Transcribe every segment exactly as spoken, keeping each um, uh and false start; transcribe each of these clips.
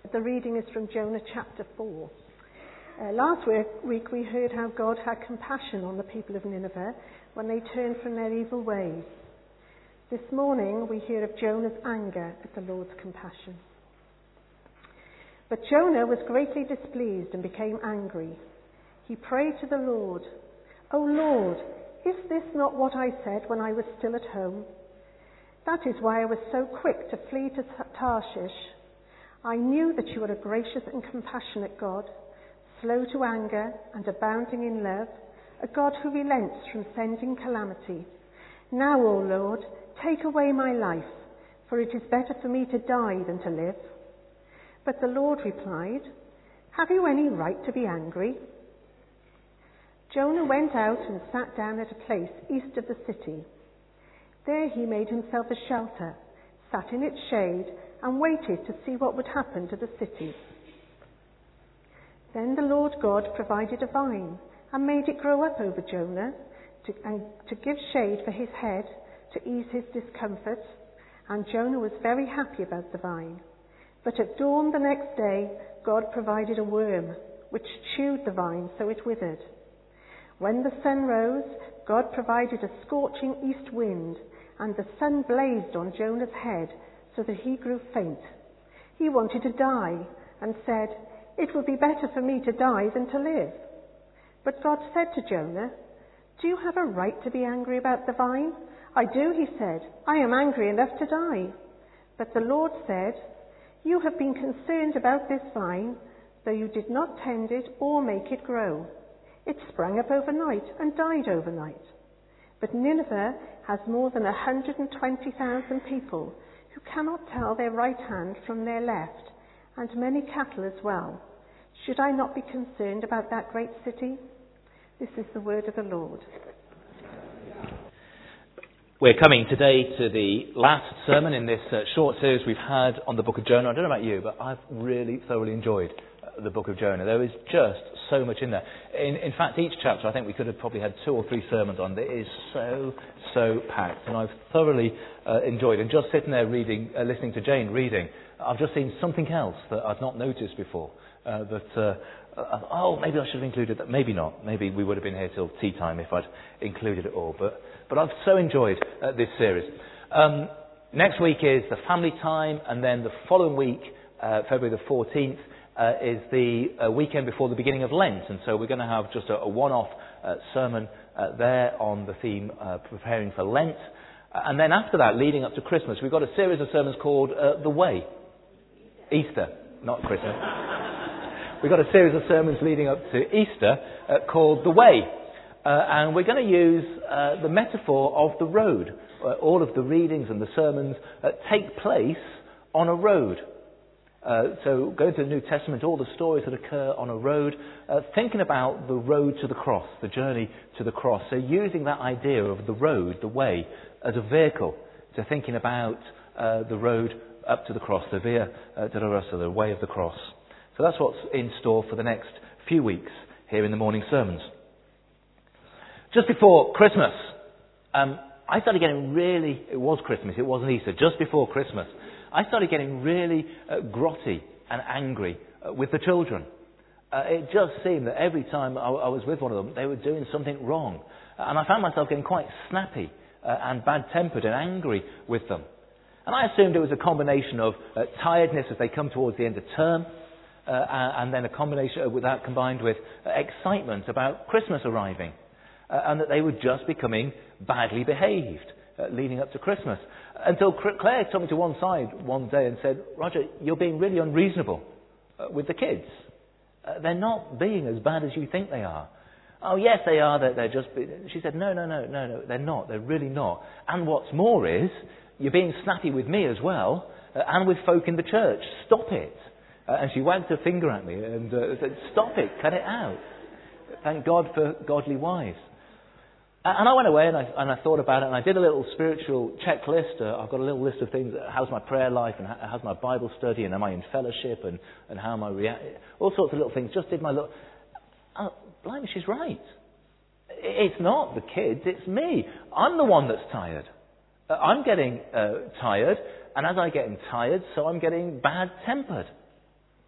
The reading is from Jonah chapter four. Uh, last week, week we heard how God had compassion on the people of Nineveh when they turned from their evil ways. This morning we hear of Jonah's anger at the Lord's compassion. But Jonah was greatly displeased and became angry. He prayed to the Lord, "O Lord, is this not what I said when I was still at home? That is why I was so quick to flee to Tarshish. I knew that you are a gracious and compassionate God, slow to anger and abounding in love, a God who relents from sending calamity. Now, O Lord, take away my life, for it is better for me to die than to live." But the Lord replied, "Have you any right to be angry?" Jonah went out and sat down at a place east of the city. There he made himself a shelter, sat in its shade, and waited to see what would happen to the city. Then the Lord God provided a vine and made it grow up over Jonah to, and to give shade for his head, to ease his discomfort, and Jonah was very happy about the vine. But at dawn the next day, God provided a worm, which chewed the vine so it withered. When the sun rose, God provided a scorching east wind, and the sun blazed on Jonah's head so that he grew faint. He wanted to die and said, "It would be better for me to die than to live." But God said to Jonah, "Do you have a right to be angry about the vine?" "I do," he said. "I am angry enough to die." But the Lord said, "You have been concerned about this vine, though you did not tend it or make it grow. It sprang up overnight and died overnight. But Nineveh has more than one hundred twenty thousand people who cannot tell their right hand from their left, and many cattle as well. Should I not be concerned about that great city?" This is the word of the Lord. We're coming today to the last sermon in this uh, short series we've had on the book of Jonah. I don't know about you, but I've really thoroughly enjoyed uh, the book of Jonah. There is just so much in there. In, in fact, each chapter I think we could have probably had two or three sermons on. It is so, so packed, and I've thoroughly uh, enjoyed. And just sitting there reading, uh, listening to Jane reading, I've just seen something else that I've not noticed before. Uh, that uh, uh, oh, maybe I should have included that. Maybe not. Maybe we would have been here till tea time if I'd included it all. But but I've so enjoyed uh, this series. Um, next week is the family time, and then the following week, uh, February the fourteenth, uh, is the uh, weekend before the beginning of Lent, and so we're going to have just a, a one-off uh, sermon uh, there on the theme uh, preparing for Lent. Uh, and then after that, leading up to Christmas, we've got a series of sermons called uh, The Way. Easter, not Christmas. We've got a series of sermons leading up to Easter uh, called The Way. Uh, and we're going to use uh, the metaphor of the road. Uh, all of the readings and the sermons uh, take place on a road. Uh, so going to the New Testament, all the stories that occur on a road, uh, thinking about the road to the cross, the journey to the cross. So using that idea of the road, the way, as a vehicle to thinking about uh, the road up to the cross, the Via uh, Dolorosa, the way of the cross. So that's what's in store for the next few weeks here in the morning sermons. Just before Christmas, um, I started getting really, it was Christmas, it wasn't Easter, just before Christmas, I started getting really uh, grotty and angry uh, with the children. Uh, it just seemed that every time I, I was with one of them, they were doing something wrong. Uh, and I found myself getting quite snappy uh, and bad-tempered and angry with them. And I assumed it was a combination of uh, tiredness as they come towards the end of term, uh, and then a combination with that combined with uh, excitement about Christmas arriving. Uh, and that they were just becoming badly behaved uh, leading up to Christmas. Until Claire took me to one side one day and said, "Roger, you're being really unreasonable uh, with the kids. Uh, they're not being as bad as you think they are." "Oh, yes, they are. They're, they're just..." She said, no, no, no, no, no, they're not. They're really not. And what's more is, you're being snappy with me as well, uh, and with folk in the church. Stop it. Uh, and she wagged her finger at me and uh, said, "Stop it, cut it out." Thank God for godly wives. And I went away and I, and I thought about it, and I did a little spiritual checklist. Uh, I've got a little list of things. How's my prayer life, and how, how's my Bible study, and am I in fellowship, and, and how am I reacting? All sorts of little things. Just did my little... Oh, blimey, she's right. It's not the kids, it's me. I'm the one that's tired. Uh, I'm getting uh, tired, and as I'm getting tired, so I'm getting bad-tempered.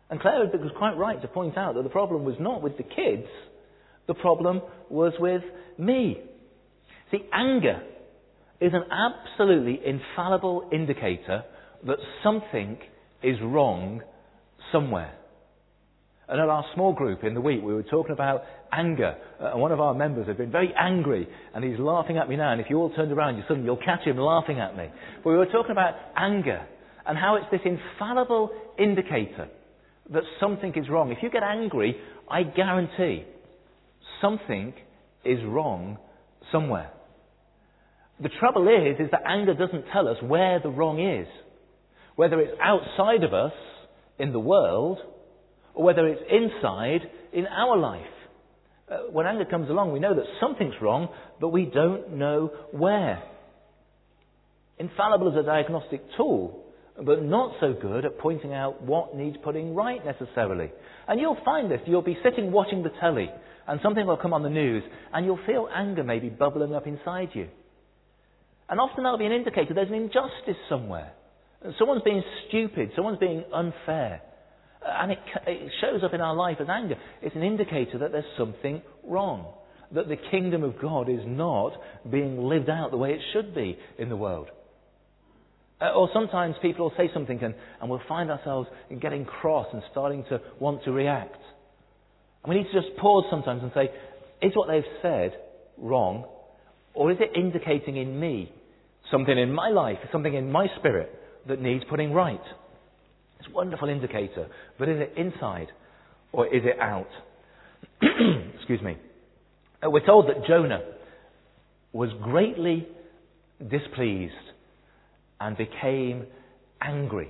And Claire was quite right to point out that the problem was not with the kids, the problem was with me. See, anger is an absolutely infallible indicator that something is wrong somewhere. And at our small group in the week, we were talking about anger. Uh, and one of our members had been very angry, and he's laughing at me now. And if you all turned around, you suddenly you'll catch him laughing at me. But we were talking about anger and how it's this infallible indicator that something is wrong. If you get angry, I guarantee something is wrong somewhere. The trouble is, is that anger doesn't tell us where the wrong is. Whether it's outside of us in the world, or whether it's inside in our life. Uh, when anger comes along, we know that something's wrong, but we don't know where. Infallible as a diagnostic tool, but not so good at pointing out what needs putting right necessarily. And you'll find this. You'll be sitting watching the telly, and something will come on the news, and you'll feel anger maybe bubbling up inside you. And often that'll be an indicator there's an injustice somewhere. Someone's being stupid, someone's being unfair. And it, it shows up in our life as anger. It's an indicator that there's something wrong. That the kingdom of God is not being lived out the way it should be in the world. Uh, or sometimes people will say something and, and we'll find ourselves getting cross and starting to want to react. And we need to just pause sometimes and say, is what they've said wrong? Or is it indicating in me something in my life, something in my spirit that needs putting right? It's a wonderful indicator. But is it inside or is it out? Excuse me. Uh, we're told that Jonah was greatly displeased and became angry.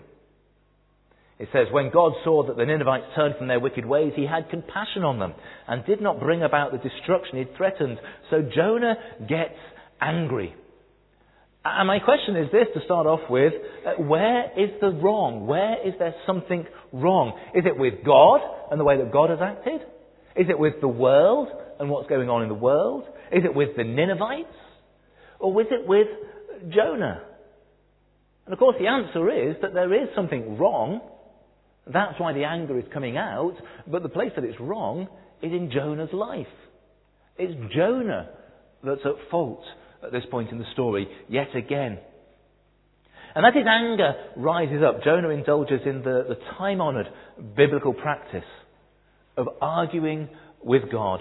It says, when God saw that the Ninevites turned from their wicked ways, he had compassion on them and did not bring about the destruction he had threatened. So Jonah gets angry. And my question is this to start off with, uh, where is the wrong? Where is there something wrong? Is it with God and the way that God has acted? Is it with the world and what's going on in the world? Is it with the Ninevites? Or is it with Jonah? And of course the answer is that there is something wrong. That's why the anger is coming out. But the place that it's wrong is in Jonah's life. It's Jonah that's at fault at this point in the story, yet again. And as his anger rises up, Jonah indulges in the, the time-honoured biblical practice of arguing with God.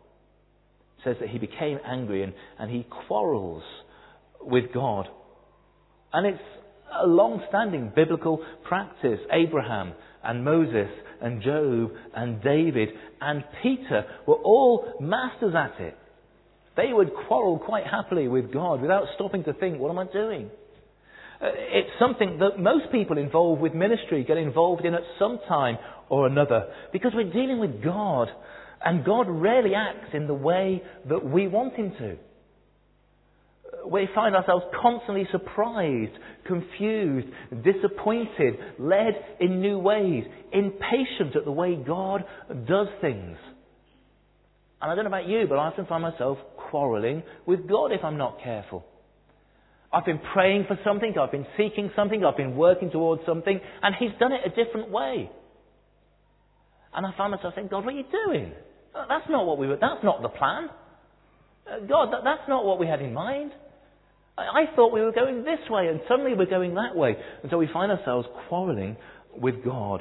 It says that he became angry and, and he quarrels with God. And it's a long-standing biblical practice. Abraham and Moses and Job and David and Peter were all masters at it. They would quarrel quite happily with God without stopping to think, what am I doing? Uh, it's something that most people involved with ministry get involved in at some time or another, because we're dealing with God, and God rarely acts in the way that we want him to. We find ourselves constantly surprised, confused, disappointed, led in new ways, impatient at the way God does things. And I don't know about you, but I often find myself quarrelling with God if I'm not careful. I've been praying for something, I've been seeking something, I've been working towards something, and he's done it a different way. And I find myself saying, God, what are you doing? That's not what we were, that's not the plan. God, that, that's not what we had in mind. I, I thought we were going this way, and suddenly we're going that way. And so we find ourselves quarrelling with God.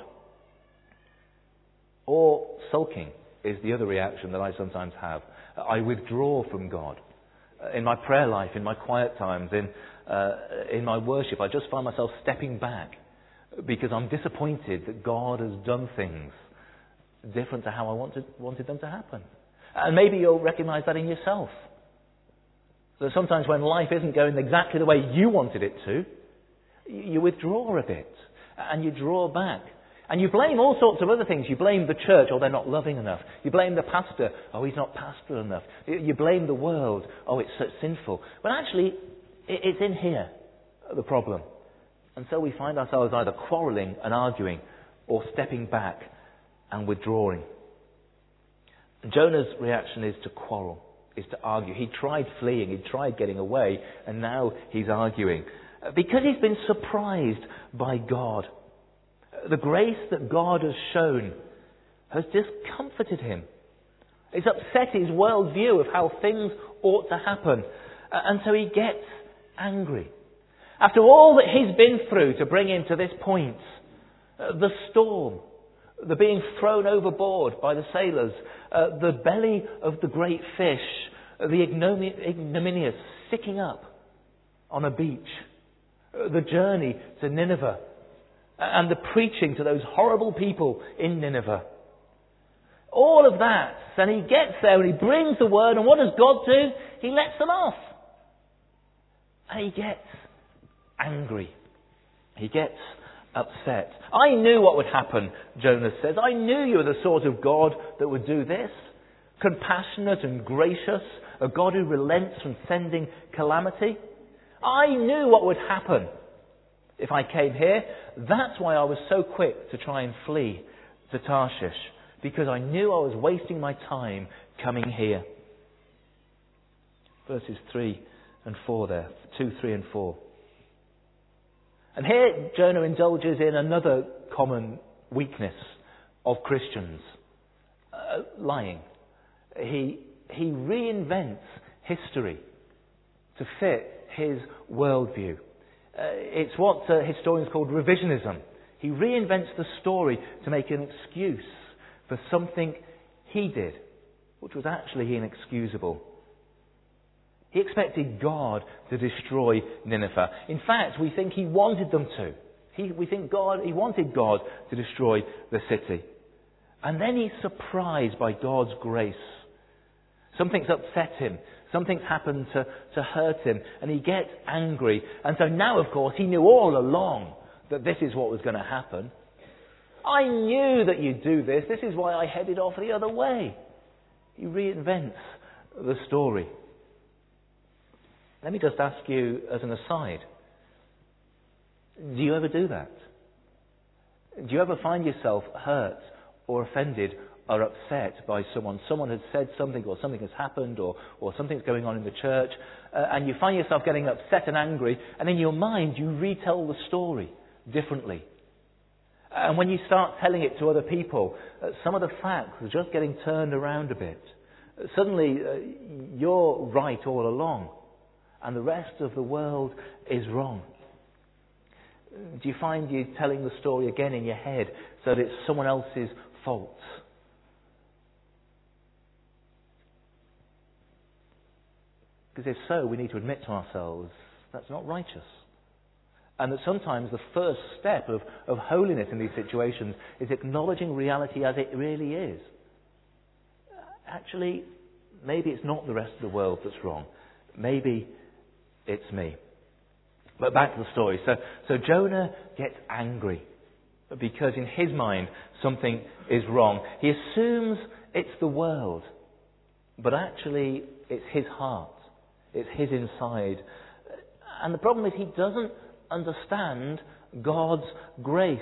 Or sulking is the other reaction that I sometimes have. I withdraw from God. In my prayer life, in my quiet times, in uh, in my worship, I just find myself stepping back because I'm disappointed that God has done things different to how I wanted, wanted them to happen. And maybe you'll recognise that in yourself. So sometimes when life isn't going exactly the way you wanted it to, you withdraw a bit and you draw back. And you blame all sorts of other things. You blame the church, oh, they're not loving enough. You blame the pastor, oh, he's not pastoral enough. You blame the world, oh, it's so sinful. But actually, it's in here, the problem. And so we find ourselves either quarrelling and arguing or stepping back and withdrawing. Jonah's reaction is to quarrel, is to argue. He tried fleeing, he tried getting away, and now he's arguing. Because he's been surprised by God. The grace that God has shown has discomforted him. It's upset his worldview of how things ought to happen. And so he gets angry. After all that he's been through to bring him to this point, the storm, the being thrown overboard by the sailors, uh, the belly of the great fish, the ignominious sticking up on a beach, the journey to Nineveh, and the preaching to those horrible people in Nineveh. All of that. And he gets there and he brings the word, and what does God do? He lets them off. And he gets angry. He gets upset. I knew what would happen, Jonah says. I knew you were the sort of God that would do this. Compassionate and gracious, a God who relents from sending calamity. I knew what would happen if I came here. That's why I was so quick to try and flee to Tarshish, because I knew I was wasting my time coming here. Verses three and four there. two, three and four. And here Jonah indulges in another common weakness of Christians. Uh, lying. He, he reinvents history to fit his worldview. Uh, it's what uh, historians call revisionism. He reinvents the story to make an excuse for something he did, which was actually inexcusable. He expected God to destroy Nineveh. In fact, we think he wanted them to. He, we think God, he wanted God to destroy the city. And then he's surprised by God's grace. Something's upset him. Something's happened to, to hurt him. And he gets angry. And so now, of course, he knew all along that this is what was going to happen. I knew that you'd do this. This is why I headed off the other way. He reinvents the story. Let me just ask you as an aside. Do you ever do that? Do you ever find yourself hurt or offended or upset by someone? Someone has said something, or something has happened, or, or something's going on in the church, uh, and you find yourself getting upset and angry, and in your mind you retell the story differently. And when you start telling it to other people, uh, some of the facts are just getting turned around a bit. Uh, suddenly uh, you're right all along, and the rest of the world is wrong. Do you find you telling the story again in your head so that it's someone else's fault? Because if so, we need to admit to ourselves that's not righteous. And that sometimes the first step of, of holiness in these situations is acknowledging reality as it really is. Actually, maybe it's not the rest of the world that's wrong. Maybe it's me. But back to the story. So, so Jonah gets angry because in his mind something is wrong. He assumes it's the world, but actually it's his heart. It's his inside. And the problem is he doesn't understand God's grace.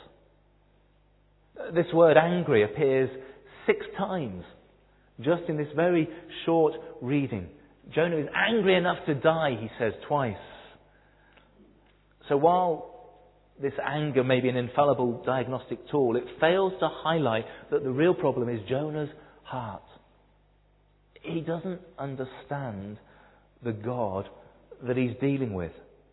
This word angry appears six times just in this very short reading. Jonah is angry enough to die, he says twice. So while this anger may be an infallible diagnostic tool, it fails to highlight that the real problem is Jonah's heart. He doesn't understand the God that he's dealing with.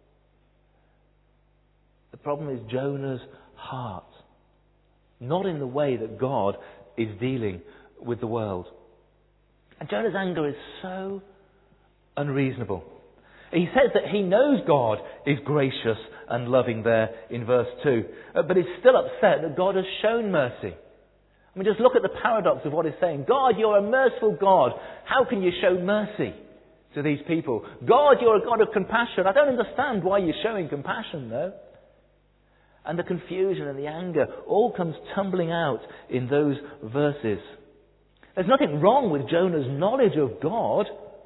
The problem is Jonah's heart, not in the way that God is dealing with the world. And Jonah's anger is so unreasonable. He says that he knows God is gracious and loving there in verse two, but he's still upset that God has shown mercy. I mean, just look at the paradox of what he's saying. God, you're a merciful God. How can you show mercy to these people? God, you're a God of compassion. I don't understand why you're showing compassion, though. And the confusion and the anger all comes tumbling out in those verses. There's nothing wrong with Jonah's knowledge of God.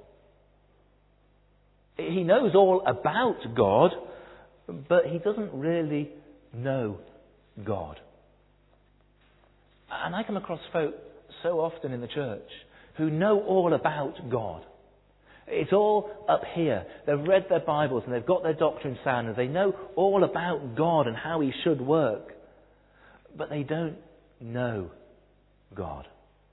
He knows all about God, but he doesn't really know God. And I come across folk so often in the church who know all about God. It's all up here. They've read their Bibles and they've got their doctrine sound and they know all about God and how He should work. but they don't know God.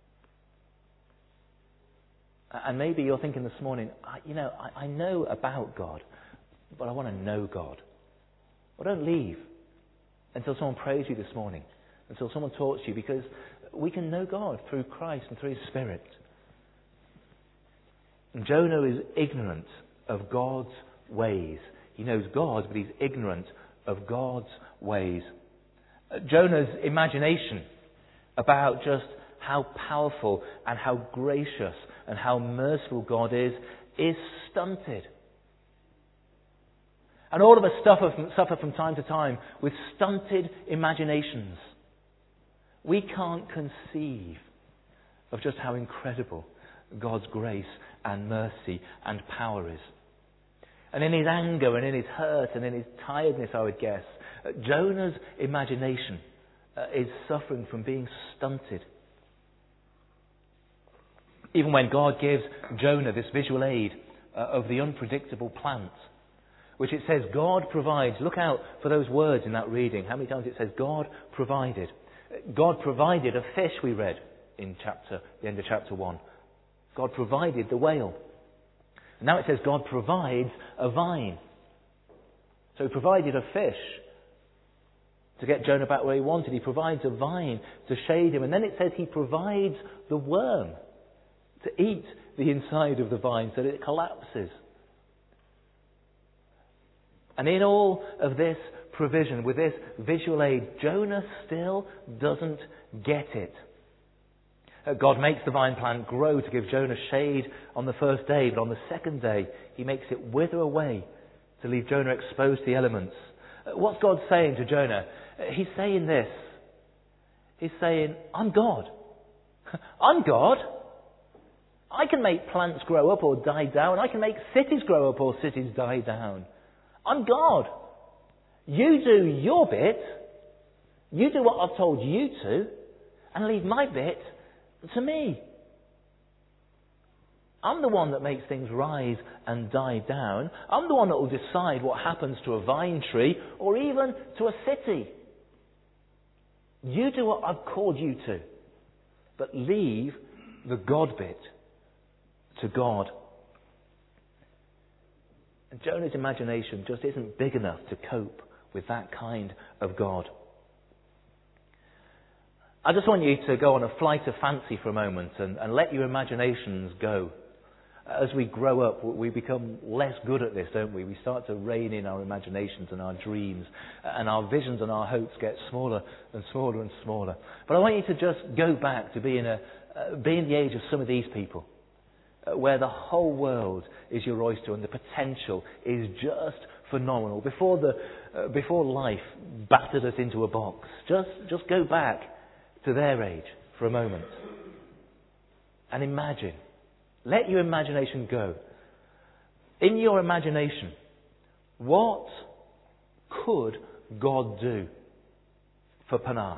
And maybe you're thinking this morning, you know, I, I know about God, but I want to know God. Well, don't leave until someone prays you this morning, until someone talks to you, because we can know God through Christ and through His Spirit. And Jonah is ignorant of God's ways. He knows God, but he's ignorant of God's ways. Uh, Jonah's imagination about just how powerful and how gracious and how merciful God is, is stunted. And all of us suffer from, suffer from time to time with stunted imaginations. We can't conceive of just how incredible God's grace and mercy and power is. And in his anger and in his hurt and in his tiredness, I would guess, uh, Jonah's imagination uh, is suffering from being stunted. Even when God gives Jonah this visual aid uh, of the unpredictable plant, which it says God provides. Look out for those words in that reading. How many times it says God provided. God provided a fish, we read in chapter, the end of chapter one. God provided the whale. And now it says God provides a vine. So He provided a fish to get Jonah back where he wanted. He provides a vine to shade him. And then it says He provides the worm to eat the inside of the vine so that it collapses. And in all of this provision, with this visual aid, Jonah still doesn't get it. God makes the vine plant grow to give Jonah shade on the first day, but on the second day He makes it wither away to leave Jonah exposed to the elements. What's God saying to Jonah? He's saying this. He's saying, I'm God. I'm God. I can make plants grow up or die down. I can make cities grow up or cities die down. I'm God. You do your bit. You do what I've told you to. And leave my bit to me. I'm the one that makes things rise and die down. I'm the one that will decide what happens to a vine tree or even to a city. You do what I've called you to. But leave the God bit to God. And Jonah's imagination just isn't big enough to cope with that kind of God. I just want you to go on a flight of fancy for a moment and, and let your imaginations go. As we grow up, we become less good at this, don't we? We start to rein in our imaginations and our dreams, and our visions and our hopes get smaller and smaller and smaller. But I want you to just go back to being, a, uh, being the age of some of these people, uh, where the whole world is your oyster and the potential is just phenomenal. Before, the, uh, before life battered us into a box, just, just go back to their age for a moment and imagine. Let your imagination go. In your imagination, what could God do for Penarth?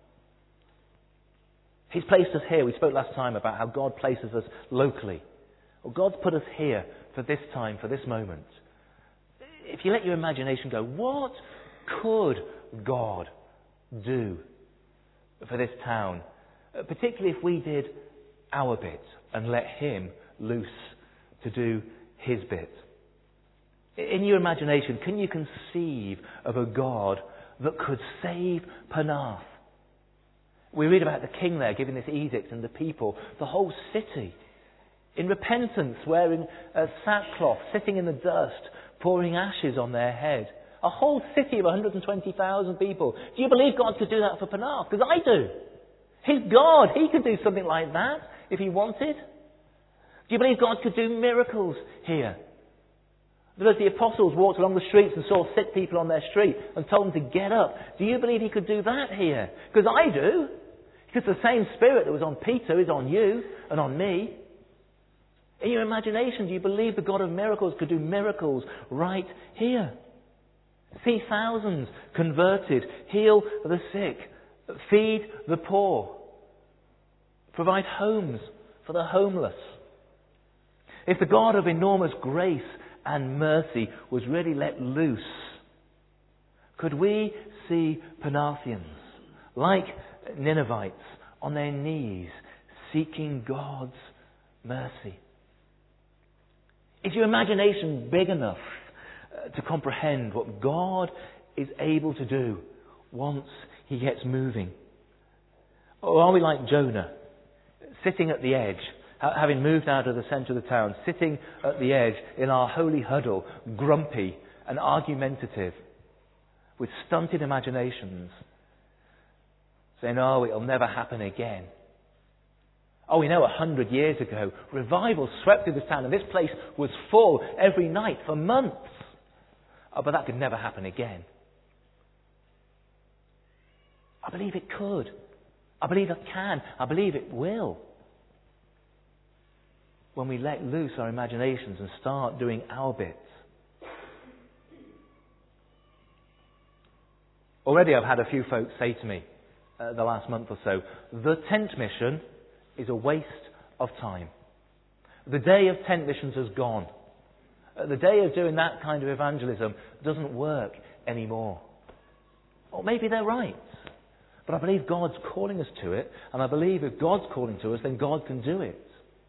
He's placed us here. We spoke last time about how God places us locally. Well, God's put us here for this time, for this moment. If you let your imagination go, what could God do for this town? Particularly if we did our bit and let Him loose to do His bit. In your imagination, can you conceive of a God that could save Penarth? We read about the king there giving this edict and the people, the whole city, in repentance, wearing a sackcloth, sitting in the dust, pouring ashes on their head. A whole city of one hundred twenty thousand people. Do you believe God could do that for Penarth? Because I do. He's God. He could do something like that if He wanted. Do you believe God could do miracles here? That as the apostles walked along the streets and saw sick people on their street and told them to get up, do you believe He could do that here? Because I do. Because the same Spirit that was on Peter is on you and on me. In your imagination, do you believe the God of miracles could do miracles right here? See thousands converted, heal the sick, feed the poor, provide homes for the homeless. If the God of enormous grace and mercy was really let loose, could we see Penarthians like Ninevites, on their knees, seeking God's mercy. Is your imagination big enough uh, to comprehend what God is able to do once he gets moving? Or are we like Jonah, sitting at the edge, ha- having moved out of the centre of the town, sitting at the edge in our holy huddle, grumpy and argumentative, with stunted imaginations, saying, oh, it'll never happen again. Oh, we know a hundred years ago, revival swept through this town and this place was full every night for months. Oh, but that could never happen again. I believe it could. I believe it can. I believe it will. When we let loose our imaginations and start doing our bits. Already I've had a few folks say to me uh, the last month or so, the tent mission is a waste of time. The day of tent missions has gone. Uh, the day of doing that kind of evangelism doesn't work anymore. Or maybe they're right. But I believe God's calling us to it, and I believe if God's calling to us, then God can do it.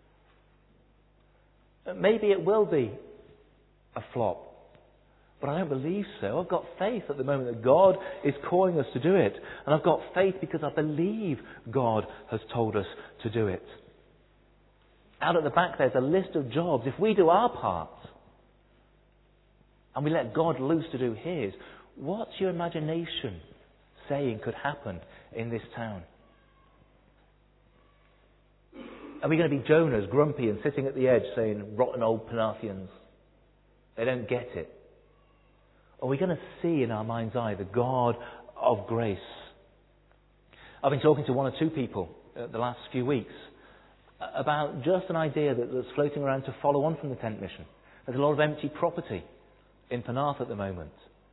Uh, maybe it will be a flop. But I don't believe so. I've got faith at the moment that God is calling us to do it. And I've got faith because I believe God has told us to do it. Out at the back there's a list of jobs. If we do our part and we let God loose to do his, what's your imagination saying could happen in this town? Are we going to be Jonahs, grumpy and sitting at the edge saying, rotten old Panathians? They don't get it. Are we going to see in our mind's eye the God of grace? I've been talking to one or two people uh, the last few weeks about just an idea that, that's floating around to follow on from the tent mission. There's a lot of empty property in Penarth at the moment.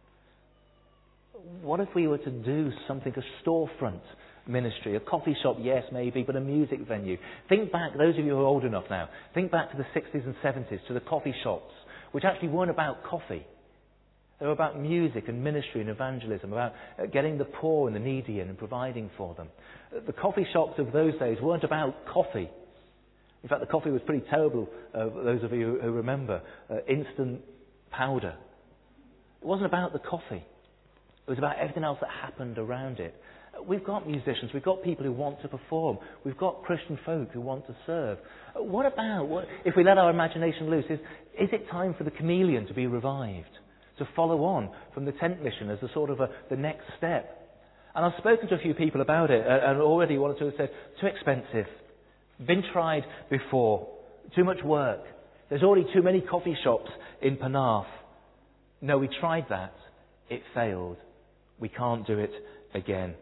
What if we were to do something, a storefront ministry, a coffee shop, yes, maybe, but a music venue? Think back, those of you who are old enough now, think back to the sixties and seventies, to the coffee shops, which actually weren't about coffee. They were about music and ministry and evangelism, about getting the poor and the needy in and providing for them. The coffee shops of those days weren't about coffee. In fact, the coffee was pretty terrible, uh, those of you who remember. Uh, instant powder. It wasn't about the coffee. It was about everything else that happened around it. We've got musicians, we've got people who want to perform, we've got Christian folk who want to serve. What about, what, if we let our imagination loose, is, is it time for the chameleon to be revived? To follow on from the tent mission as a sort of a, the next step. And I've spoken to a few people about it, and already one or two have said, too expensive, been tried before, too much work, there's already too many coffee shops in Penarth. No, we tried that, it failed, we can't do it again.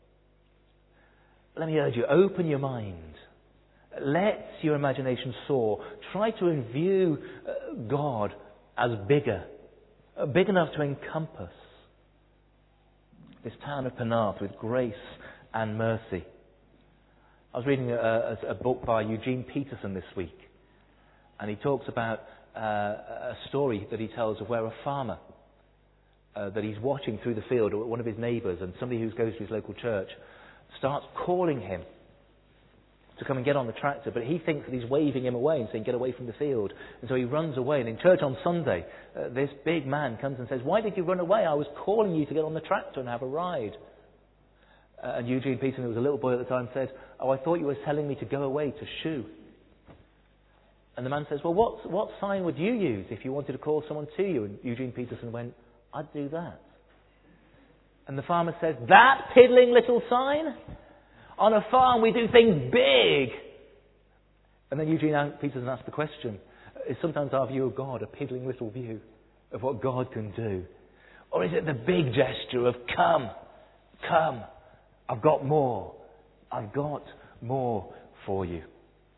Let me urge you, open your mind, let your imagination soar, try to view God as bigger, big enough to encompass this town of Penarth with grace and mercy. I was reading a, a, a book by Eugene Peterson this week, and he talks about uh, a story that he tells of where a farmer uh, that he's watching through the field, or one of his neighbours, and somebody who goes to his local church starts calling him to come and get on the tractor, but he thinks that he's waving him away and saying, get away from the field. And so he runs away. And in church on Sunday, uh, this big man comes and says, why did you run away? I was calling you to get on the tractor and have a ride. Uh, and Eugene Peterson, who was a little boy at the time, said, oh, I thought you were telling me to go away to shoo. And the man says, well, what, what sign would you use if you wanted to call someone to you? And Eugene Peterson went, I'd do that. And the farmer says, that piddling little sign? On a farm, we do things big. And then Eugene Peterson asked the question, is sometimes our view of God a piddling little view of what God can do? Or is it the big gesture of, come, come, I've got more. I've got more for you.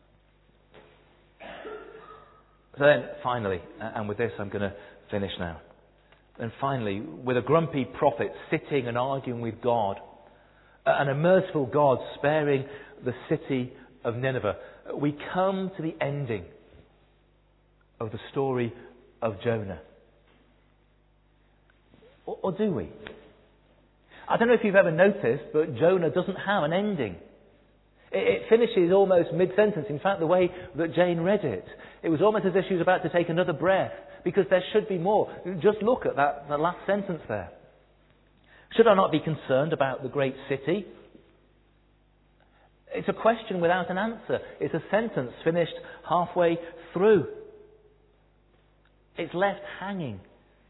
So then, finally, and with this I'm going to finish now. And finally, with a grumpy prophet sitting and arguing with God, and a merciful God sparing the city of Nineveh, we come to the ending of the story of Jonah. Or, or do we? I don't know if you've ever noticed, but Jonah doesn't have an ending. It, it finishes almost mid-sentence. In fact, the way that Jane read it, it was almost as if she was about to take another breath, because there should be more. Just look at that, the last sentence there. Should I not be concerned about the great city? It's a question without an answer. It's a sentence finished halfway through. It's left hanging.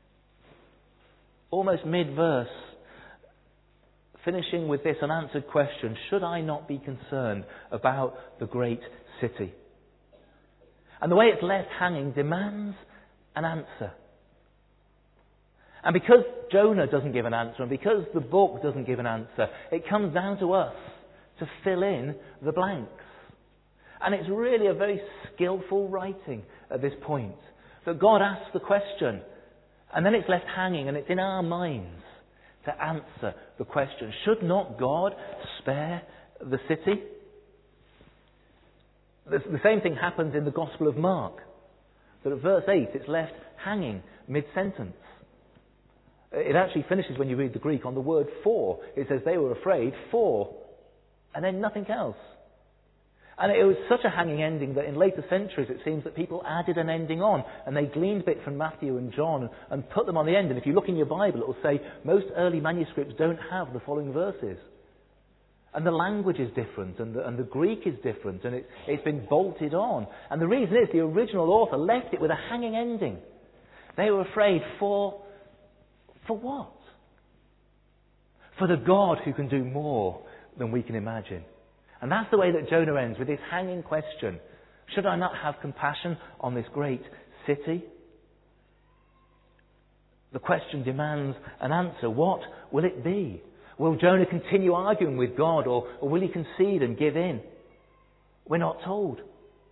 Almost mid-verse, finishing with this unanswered question, should I not be concerned about the great city? And the way it's left hanging demands an answer. And because Jonah doesn't give an answer, and because the book doesn't give an answer, it comes down to us to fill in the blanks. And it's really a very skillful writing at this point, that God asks the question, and then it's left hanging, and it's in our minds to answer the question, should not God spare the city? The, the same thing happens in the Gospel of Mark, that at verse eight it's left hanging mid-sentence. It actually finishes, when you read the Greek, on the word for. It says they were afraid for, and then nothing else. And it was such a hanging ending that in later centuries it seems that people added an ending on, and they gleaned bits from Matthew and John and put them on the end. And if you look in your Bible, it will say most early manuscripts don't have the following verses. And the language is different, and the, and the Greek is different, and it, it's been bolted on. And the reason is the original author left it with a hanging ending. They were afraid for... For what? For the God who can do more than we can imagine. And that's the way that Jonah ends, with this hanging question. Should I not have compassion on this great city? The question demands an answer. What will it be? Will Jonah continue arguing with God, or, or will he concede and give in? We're not told.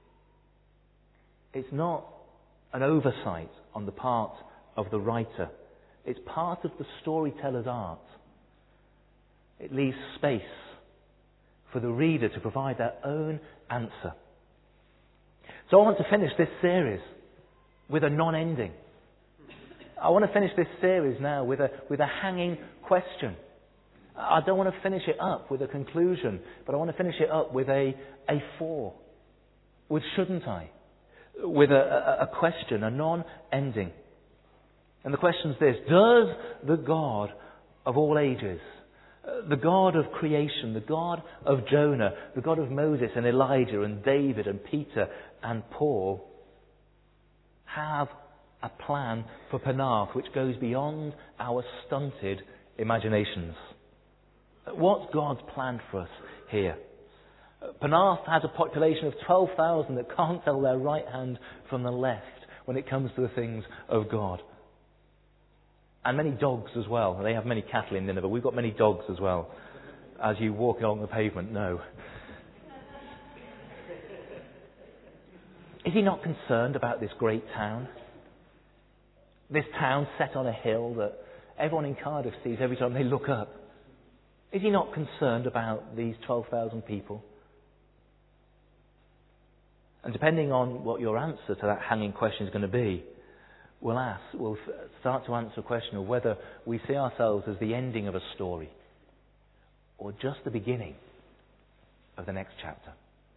It's not an oversight on the part of the writer. It's part of the storyteller's art. It leaves space for the reader to provide their own answer. So I want to finish this series with a non-ending. I want to finish this series now with a, with a hanging question. I don't want to finish it up with a conclusion, but I want to finish it up with a, a for. With shouldn't I? With a, a, a question, a non-ending. And the question is this: does the God of all ages, the God of creation, the God of Jonah, the God of Moses and Elijah and David and Peter and Paul, have a plan for Penarth which goes beyond our stunted imaginations? What's God's plan for us here? Penarth has a population of twelve thousand that can't tell their right hand from the left when it comes to the things of God. And many dogs as well. They have many cattle in Nineveh. We've got many dogs as well. As you walk along the pavement, no. Is he not concerned about this great town? This town set on a hill that everyone in Cardiff sees every time they look up. Is he not concerned about these twelve thousand people? And depending on what your answer to that hanging question is going to be, we'll ask, we'll start to answer a question of whether we see ourselves as the ending of a story or just the beginning of the next chapter.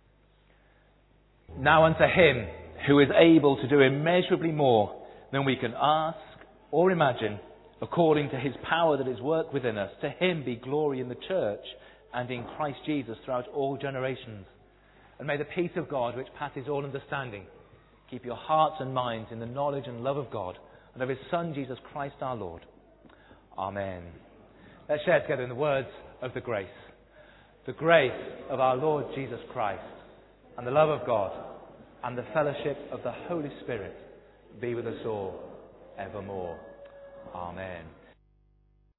Now unto him who is able to do immeasurably more than we can ask or imagine, according to his power that is worked within us, to him be glory in the church and in Christ Jesus throughout all generations. And may the peace of God, which passes all understanding, keep your hearts and minds in the knowledge and love of God and of his Son, Jesus Christ our Lord. Amen. Let's share together in the words of the grace. The grace of our Lord Jesus Christ and the love of God and the fellowship of the Holy Spirit be with us all evermore. Amen.